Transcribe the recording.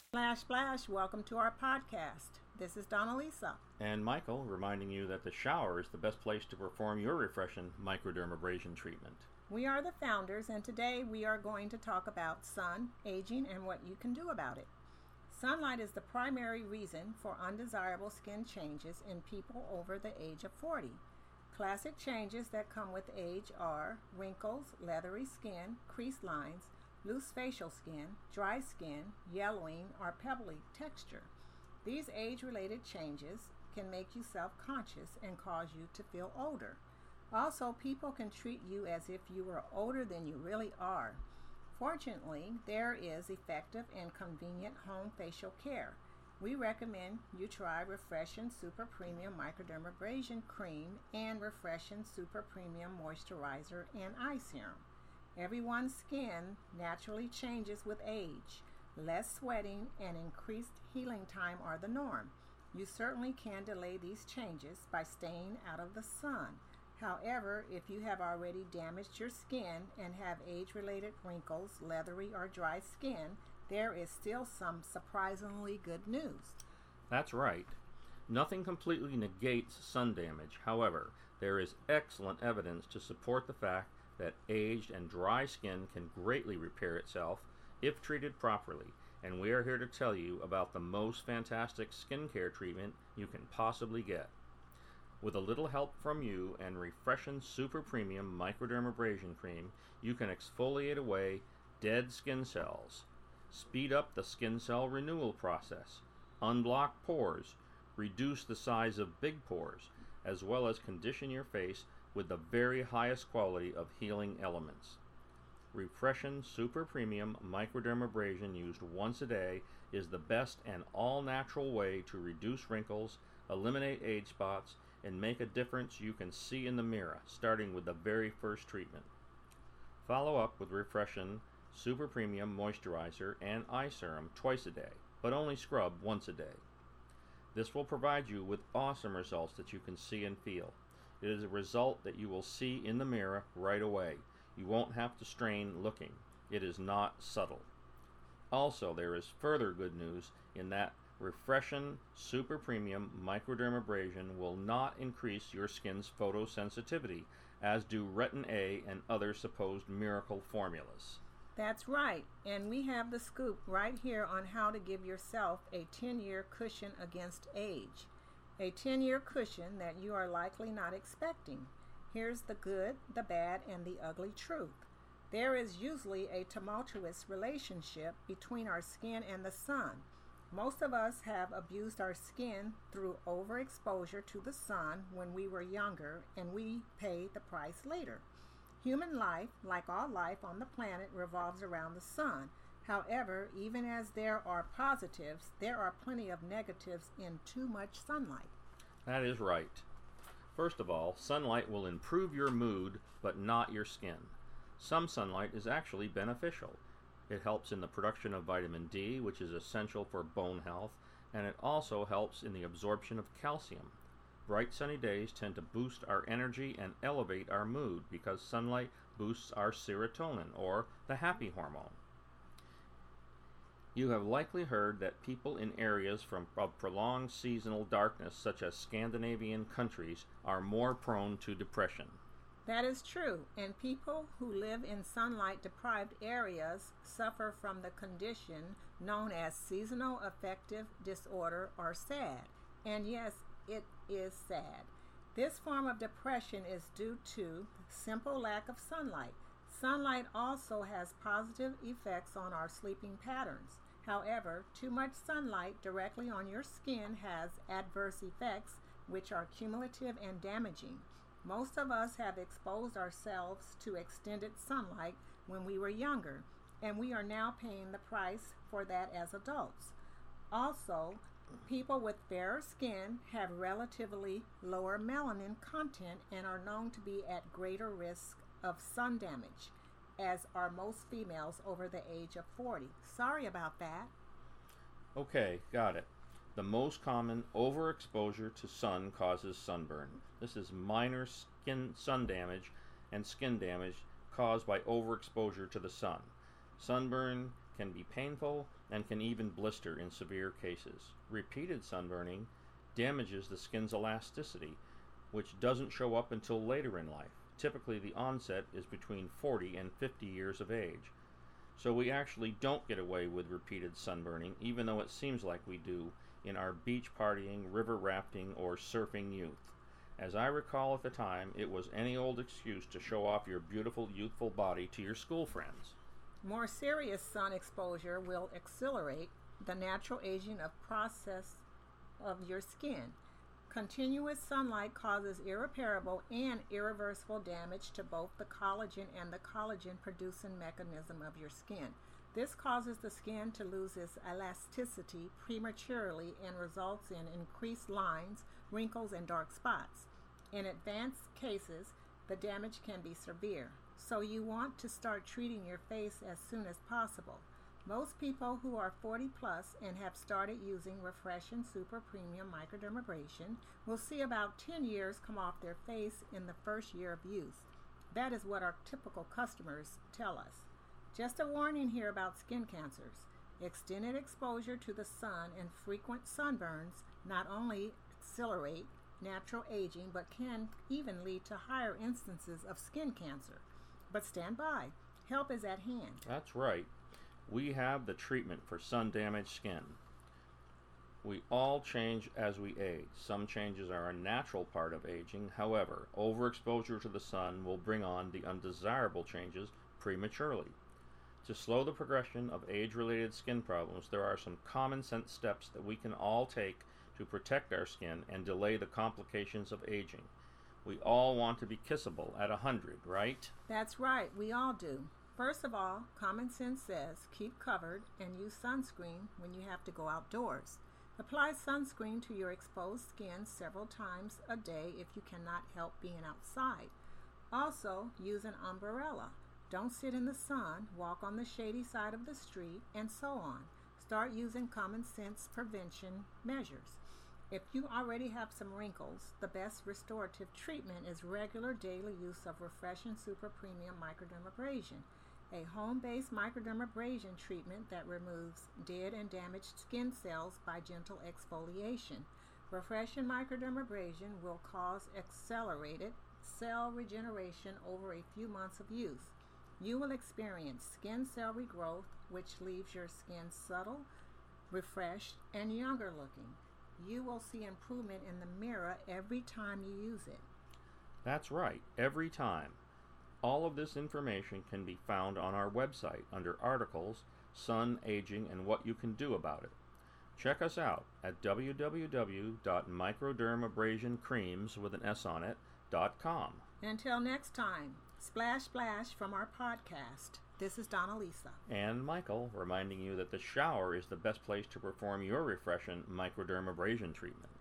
Splash, splash, welcome to our podcast. This is Donalisa. And Michael, reminding you that the shower is the best place to perform your refreshing microdermabrasion treatment. We are the founders, and today we are going to talk about sun, aging, and what you can do about it. Sunlight is the primary reason for undesirable skin changes in people over the age of 40. Classic changes that come with age are wrinkles, leathery skin, crease lines, loose facial skin, dry skin, yellowing, or pebbly texture. These age-related changes can make you self-conscious and cause you to feel older. Also, people can treat you as if you were older than you really are. Fortunately, there is effective and convenient home facial care. We recommend you try Refreshin Super Premium Microdermabrasion Cream and Refreshin Super Premium Moisturizer and Eye Serum. Everyone's skin naturally changes with age. Less sweating and increased healing time are the norm. You certainly can delay these changes by staying out of the sun. However, if you have already damaged your skin and have age-related wrinkles, leathery, or dry skin, there is still some surprisingly good news. That's right. Nothing completely negates sun damage. However, there is excellent evidence to support the fact that aged and dry skin can greatly repair itself if treated properly, and we are here to tell you about the most fantastic skincare treatment you can possibly get. With a little help from you and Refreshin Super Premium Microdermabrasion Cream, you can exfoliate away dead skin cells, speed up the skin cell renewal process, unblock pores, reduce the size of big pores, as well as condition your face with the very highest quality of healing elements. Refreshin Super Premium Microdermabrasion used once a day is the best and all-natural way to reduce wrinkles, eliminate age spots, and make a difference you can see in the mirror, starting with the very first treatment. Follow up with Refreshin Super Premium Moisturizer and Eye Serum twice a day, but only scrub once a day. This will provide you with awesome results that you can see and feel. It is a result that you will see in the mirror right away. You won't have to strain looking. It is not subtle. Also, there is further good news in that Refreshin Super Premium Microdermabrasion will not increase your skin's photosensitivity, as do Retin A and other supposed miracle formulas. That's right, and we have the scoop right here on how to give yourself a 10-year cushion against age. A 10-year cushion that you are likely not expecting. Here's the good, the bad, and the ugly truth. There is usually a tumultuous relationship between our skin and the sun. Most of us have abused our skin through overexposure to the sun when we were younger, and we pay the price later. Human life, like all life on the planet, revolves around the sun. However, even as there are positives, there are plenty of negatives in too much sunlight. That is right. First of all, sunlight will improve your mood, but not your skin. Some sunlight is actually beneficial. It helps in the production of vitamin D, which is essential for bone health, and it also helps in the absorption of calcium. Bright sunny days tend to boost our energy and elevate our mood because sunlight boosts our serotonin, or the happy hormone. You have likely heard that people in areas of prolonged seasonal darkness, such as Scandinavian countries, are more prone to depression. That is true, and people who live in sunlight-deprived areas suffer from the condition known as seasonal affective disorder, or SAD. And yes, it is sad. This form of depression is due to simple lack of sunlight. Sunlight also has positive effects on our sleeping patterns. However, too much sunlight directly on your skin has adverse effects which are cumulative and damaging. Most of us have exposed ourselves to extended sunlight when we were younger, and we are now paying the price for that as adults. Also, people with fairer skin have relatively lower melanin content and are known to be at greater risk of sun damage, as are most females over the age of 40. Sorry about that. Okay, got it. The most common overexposure to sun causes sunburn. This is minor sun damage and skin damage caused by overexposure to the sun. Sunburn can be painful and can even blister in severe cases. Repeated sunburning damages the skin's elasticity, which doesn't show up until later in life. Typically, the onset is between 40 and 50 years of age. So we actually don't get away with repeated sunburning, even though it seems like we do in our beach partying, river rafting, or surfing youth. As I recall at the time, it was any old excuse to show off your beautiful, youthful body to your school friends. More serious sun exposure will accelerate the natural aging process of your skin. Continuous sunlight causes irreparable and irreversible damage to both the collagen and the collagen-producing mechanism of your skin. This causes the skin to lose its elasticity prematurely and results in increased lines, wrinkles, and dark spots. In advanced cases, the damage can be severe, so you want to start treating your face as soon as possible. Most people who are 40 plus and have started using Refreshing Super Premium Microdermabrasion will see about 10 years come off their face in the first year of use. That is what our typical customers tell us. Just a warning here about skin cancers. Extended exposure to the sun and frequent sunburns not only accelerate natural aging but can even lead to higher instances of skin cancer. But stand by. Help is at hand. That's right. We have the treatment for sun-damaged skin. We all change as we age. Some changes are a natural part of aging. However, overexposure to the sun will bring on the undesirable changes prematurely. To slow the progression of age-related skin problems, there are some common sense steps that we can all take to protect our skin and delay the complications of aging. We all want to be kissable at 100, right? That's right, we all do. First of all, common sense says keep covered and use sunscreen when you have to go outdoors. Apply sunscreen to your exposed skin several times a day if you cannot help being outside. Also, use an umbrella. Don't sit in the sun, walk on the shady side of the street, and so on. Start using common sense prevention measures. If you already have some wrinkles, the best restorative treatment is regular daily use of Refreshing Super Premium Microdermabrasion, a home-based microdermabrasion treatment that removes dead and damaged skin cells by gentle exfoliation. Refreshing microdermabrasion will cause accelerated cell regeneration over a few months of use. You will experience skin cell regrowth, which leaves your skin subtle, refreshed, and younger looking. You will see improvement in the mirror every time you use it. That's right, every time. All of this information can be found on our website under Articles, Sun, Aging, and What You Can Do About It. Check us out at www.microdermabrasioncreams.com. Until next time, splash splash from our podcast. This is Donna Lisa. And Michael, reminding you that the shower is the best place to perform your refreshing microdermabrasion treatment.